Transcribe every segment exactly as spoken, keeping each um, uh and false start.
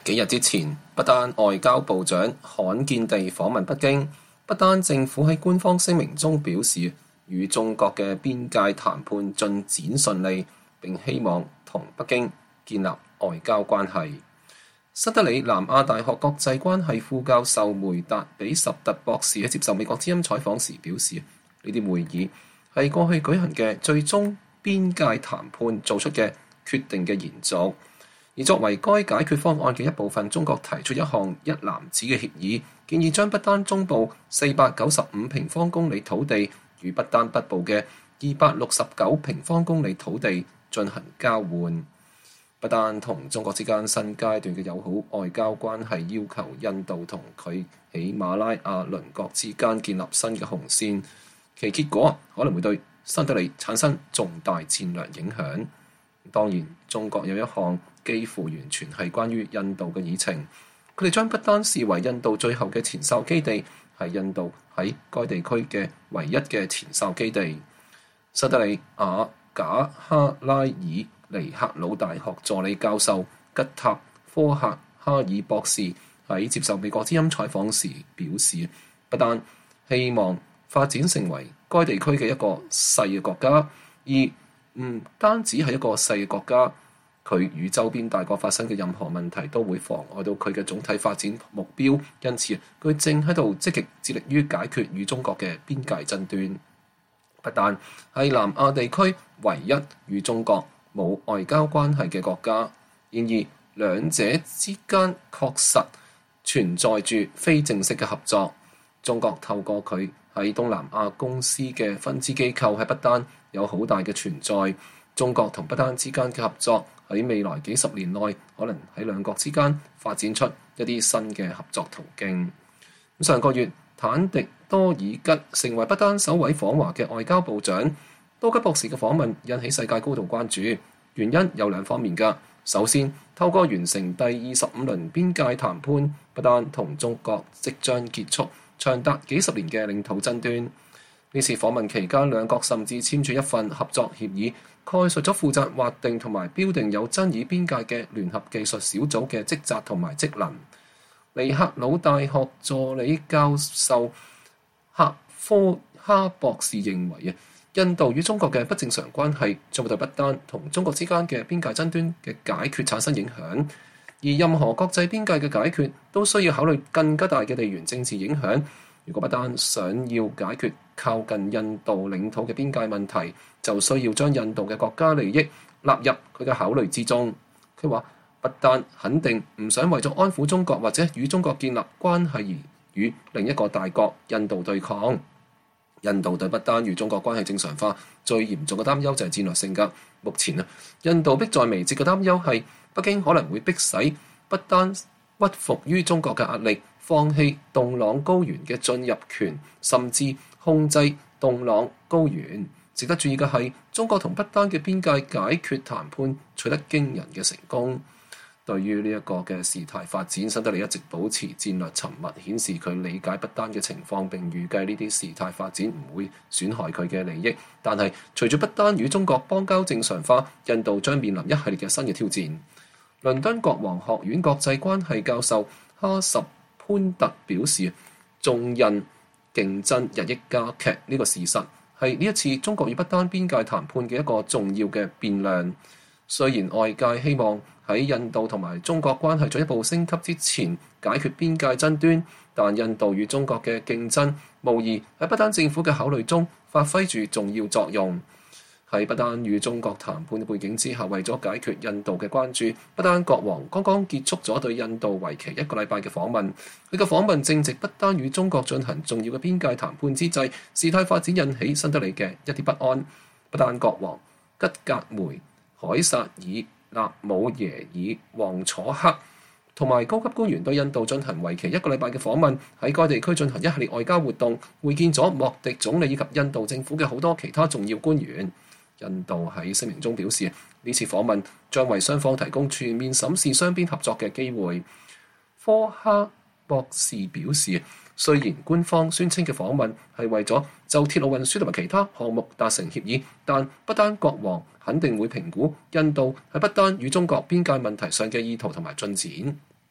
幾日之前，不丹外交部長罕見地訪問北京。不丹政府喺官方聲明中表示，與中國嘅邊界談判進展順利，並希望同北京建立外交關係。新德里南亞大學國際關係副教授梅達比什特博士喺接受美國之音採訪時表示，呢啲會議係過去舉行嘅最終邊界談判做出嘅決定嘅延續。而作為該解決方案嘅一部分，中國提出一項一籃子嘅協議，建議將不丹中部四百九十五平方公里土地與不丹北部嘅二百六十九平方公里土地進行交換。不丹同中國之間新階段嘅友好外交關係要求印度同佢喜馬拉雅鄰國之間建立新嘅紅線，其結果可能會對新德里產生重大戰略影響。當然，中國有一項幾乎完全係關於印度嘅議程，佢哋將不丹視為印度最後嘅前哨基地，係印度喺該地區嘅唯一嘅前哨基地。新德里雅賈哈拉爾尼赫魯大學助理教授吉塔科克哈爾博士喺接受美國之音採訪時表示，不丹希望發展成為該地區嘅一個細嘅國家，而唔單止係一個細嘅國家，佢與周邊大國發生嘅任何問題都會妨礙到佢嘅總體發展目標，因此佢正喺度積極致力於解決與中國嘅邊界爭端。不丹係南亞地區唯一與中國冇外交關係嘅國家，然而兩者之間確實存在住非正式嘅合作。中國透過佢喺東南亞公司嘅分支機構喺不丹有好大嘅存在。中國同不丹之間嘅合作喺未來幾十年內可能喺兩國之間發展出一啲新嘅合作途徑。上個月，坦迪多爾吉成為不丹首位訪華嘅外交部長。多吉博士嘅訪問引起世界高度關注，原因有兩方面㗎。首先，透過完成第二十五輪邊界談判，不丹同中國即將結束長達幾十年嘅領土爭端。呢次訪問期間，兩國甚至簽署一份合作協議，概述咗負責劃定同埋標定有爭議邊界嘅聯合技術小組嘅職責同埋職能。尼赫魯大學助理教授赫科哈博士認為啊，印度與中國嘅不正常關係將會對不丹同中國之間嘅邊界爭端嘅解決產生影響，而任何國際邊界嘅解決都需要考慮更加大嘅地緣政治影響。如果不丹想要解決靠近印度領土嘅邊界問題，就需要將印度嘅國家利益納入佢嘅考慮之中。佢話不丹肯定唔想為咗安撫中國或者與中國建立關係而與另一個大國印度對抗。印度對不丹與中國關係正常化最嚴重嘅擔憂就係戰略性格。目前啊，印度迫在眉睫嘅擔憂係北京可能會迫使不丹屈服於中國嘅壓力，放棄洞朗高原嘅進入權，甚至控制洞朗高原。值得注意嘅係，中國同不丹嘅邊界解決談判取得驚人嘅成功。對於呢一個嘅事態發展，新德里一直保持戰略沉默，顯示佢理解不丹嘅情況，並預計呢啲事態發展唔會損害佢嘅利益。但係隨住不丹與中國邦交正常化，印度將面臨一系列嘅新嘅挑戰。倫敦國王學院國際關係教授哈什潘特表示，中印競爭日益加劇呢個事實係呢一次中國與不丹邊界談判嘅一個重要嘅變量。雖然外界希望喺印度同埋中國關係進一步升級之前解決邊界爭端，但印度與中國嘅競爭無疑喺不丹政府嘅考慮中發揮住重要作用。喺不丹與中國談判嘅背景之下，為咗解決印度嘅關注，不丹國王剛剛結束咗對印度為期一個禮拜嘅訪問。佢嘅訪問正值不丹與中國進行重要嘅邊界談判之際，事態發展引起新德里嘅一啲不安。不丹國王吉格梅凱薩爾納姆耶爾旺楚克同埋高級官員對印度進行為期一個禮拜嘅訪問，喺該地區進行一系列外交活動，會見咗莫迪總理以及印度政府嘅好多其他重要官員。印度喺聲明中表示，呢次訪問將為雙方提供全面審視雙邊合作嘅機會。科哈博士表示，雖然官方宣稱嘅訪問係為咗就鐵路運輸同埋其他項目達成協議，但不丹國王肯定會評估印度喺不丹與中國邊界問題上嘅意圖同埋進展。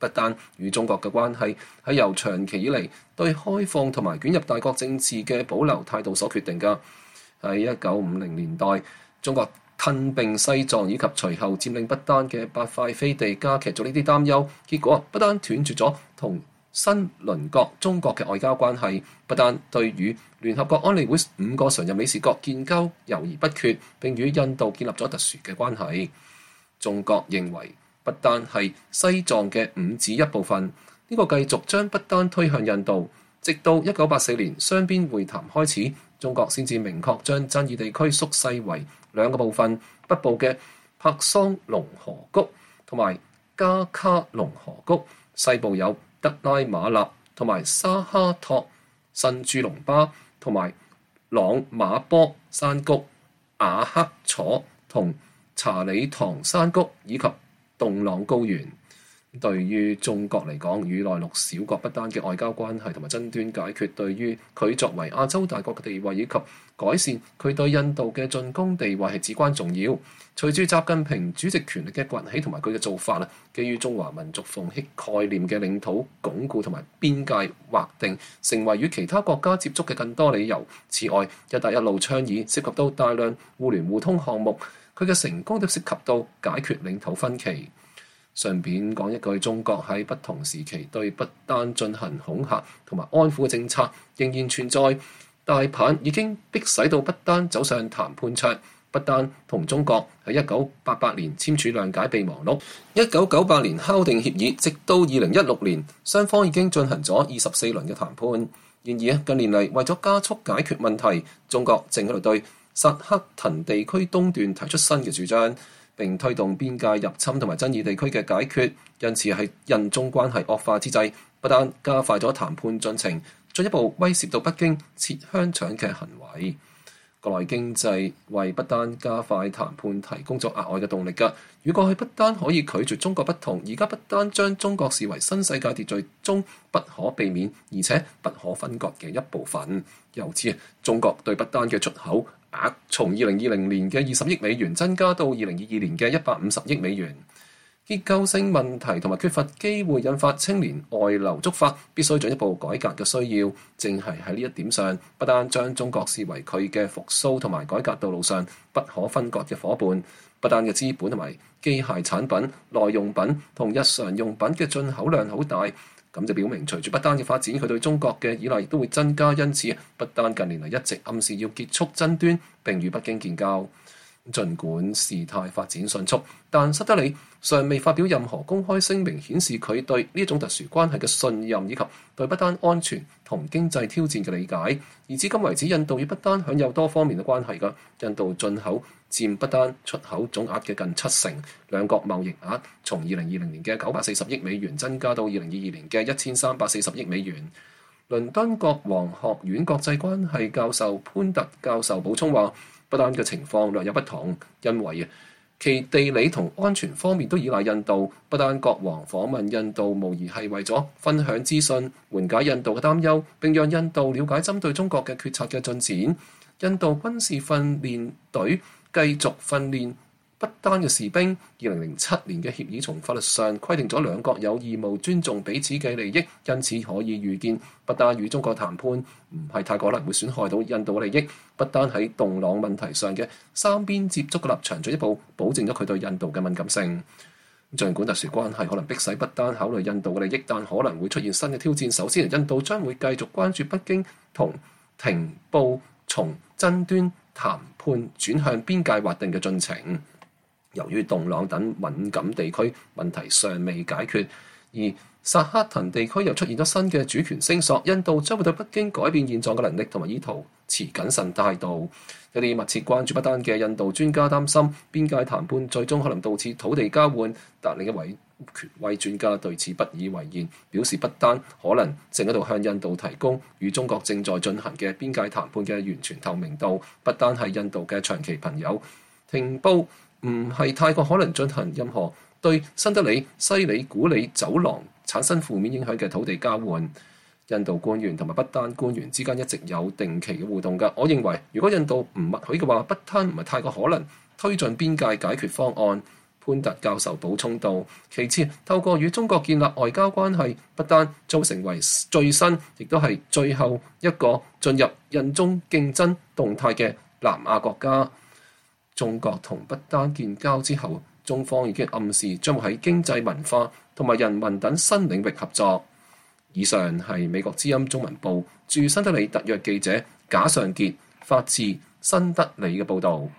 不丹與中國嘅關係係由長期以嚟對開放同埋捲入大國政治嘅保留態度所決定㗎。喺一九五零年代，中國吞併西藏以及隨後佔領不丹嘅八塊飛地，加劇咗呢啲擔憂。結果不丹斷絕咗同新鄰國中國嘅外交關係，不丹對與聯合國安理會五個常任理事國建交猶豫不決，並與印度建立咗特殊嘅關係。中國認為不丹係西藏嘅五指一部分，呢、這個繼續將不丹推向印度，直到一九八四年雙邊會談開始，中國先至明確將爭議地區縮細為兩個部分，北部嘅帕桑龍河谷同埋加卡龍河谷，西部有德拉馬納同埋沙哈托、新珠隆巴同埋朗馬波山谷、雅克楚同查理唐山谷以及洞朗高原。對於中國嚟講，與內陸小國不丹嘅外交關係同埋爭端解決，對於佢作為亞洲大國嘅地位以及改善佢對印度嘅進攻地位係至關重要。隨住習近平主席權力嘅崛起同埋佢嘅做法啊，基於中華民族奉行概念嘅領土鞏固同埋邊界劃定，成為與其他國家接觸嘅更多理由。此外，一帶一路倡議涉及到大量互聯互通項目，佢嘅成功都涉及到解決領土分歧。順便講一句，中國喺不同時期對不丹進行恐嚇同埋安撫嘅政策仍然存在。大棒已經迫使到不丹走上談判桌。不丹同中國喺一九八八年簽署諒解備忘錄，一九九八年敲定協議，直到二零一六年，雙方已經進行咗二十四輪嘅談判。然而近年嚟為咗加速解決問題，中國正喺度對薩克騰地區東段提出新嘅主張，並推動邊界入侵同埋爭議地區嘅解決。因此喺印中關係惡化之際，不但加快咗談判進程，進一步威懾到北京切香腸嘅行為。國內經濟為不丹加快談判提供咗額外嘅動力㗎。如果佢不丹可以拒絕中國不同，而家不丹將中國視為新世界秩序中不可避免而且不可分割嘅一部分。由此，中國對不丹嘅出口額從二零二零年嘅二十億美元增加到二零二二年嘅一百五十億美元。結構性問題同埋缺乏機會引發青年外流觸發，必須進一步改革嘅需要。正係喺呢一點上，不丹將中國視為佢嘅復甦同埋改革道路上不可分割嘅伙伴。不丹嘅資本同埋機械產品、耐用品同日常用品嘅進口量好大，咁就表明隨住不丹嘅發展，佢對中國嘅依賴亦都會增加。因此，不丹近年嚟一直暗示要結束爭端並與北京建交。儘管事態發展迅速，但新德里尚未發表任何公開聲明，顯示佢對呢種特殊關係嘅信任以及對不丹安全同經濟挑戰嘅理解。而至今為止，印度與不丹享有多方面嘅關係㗎。印度進口佔不丹出口總額嘅近七成，兩國貿易額從二零二零年嘅九百四十億美元增加到二零二二年嘅一千三百四十億美元。倫敦國王學院國際關係教授潘特教授補充話，不丹嘅情況略有不同，因為其地理同安全方面都依賴印度。不丹國王訪問印度，無疑係為咗分享資訊、緩解印度嘅擔憂，並讓印度了解針對中國嘅決策嘅進展。印度軍事訓練隊繼續訓練不丹嘅士兵。二零零七年嘅協議從法律上規定咗兩國有義務尊重彼此嘅利益，因此可以預見不丹與中國談判唔係太可能會損害到印度嘅利益。不丹喺洞朗問題上嘅三邊接觸嘅立場進一步保證咗佢對印度嘅敏感性。儘管特殊關係可能迫使不丹考慮印度嘅利益，但可能會出現新嘅挑戰。首先，印度將會繼續關注北京同停步從爭端談判轉向邊界劃定嘅進程。由於洞朗等敏感地區問題尚未解決，而薩克騰地區又出現咗新嘅主權聲索，印度將會對北京改變現狀嘅能力同埋意圖持謹慎態度。有啲密切關注不丹嘅印度專家擔心邊界談判最終可能導致土地交換，但另一位權威專家對此不以為然，表示不丹可能正喺度向印度提供與中國正在進行嘅邊界談判嘅完全透明度。不丹係印度嘅長期朋友，停步唔係太過可能進行任何對新德里、西里古里走廊產生負面影響嘅土地交換。印度官員同埋不丹官員之間一直有定期嘅互動㗎。我認為，如果印度唔默許嘅話，不丹唔係太過可能推進邊界解決方案。 潘達教授補充道，其次，透過與中國建立外交關係，不單將成為最新，亦都係最後一個進入印中競爭動態嘅南亞國家。中國同不丹建交之後，中方已經暗示將會喺經濟、文化同埋人文等新領域合作。以上係美國之音中文部駐新德里特約記者賈尚傑發自新德里嘅報導。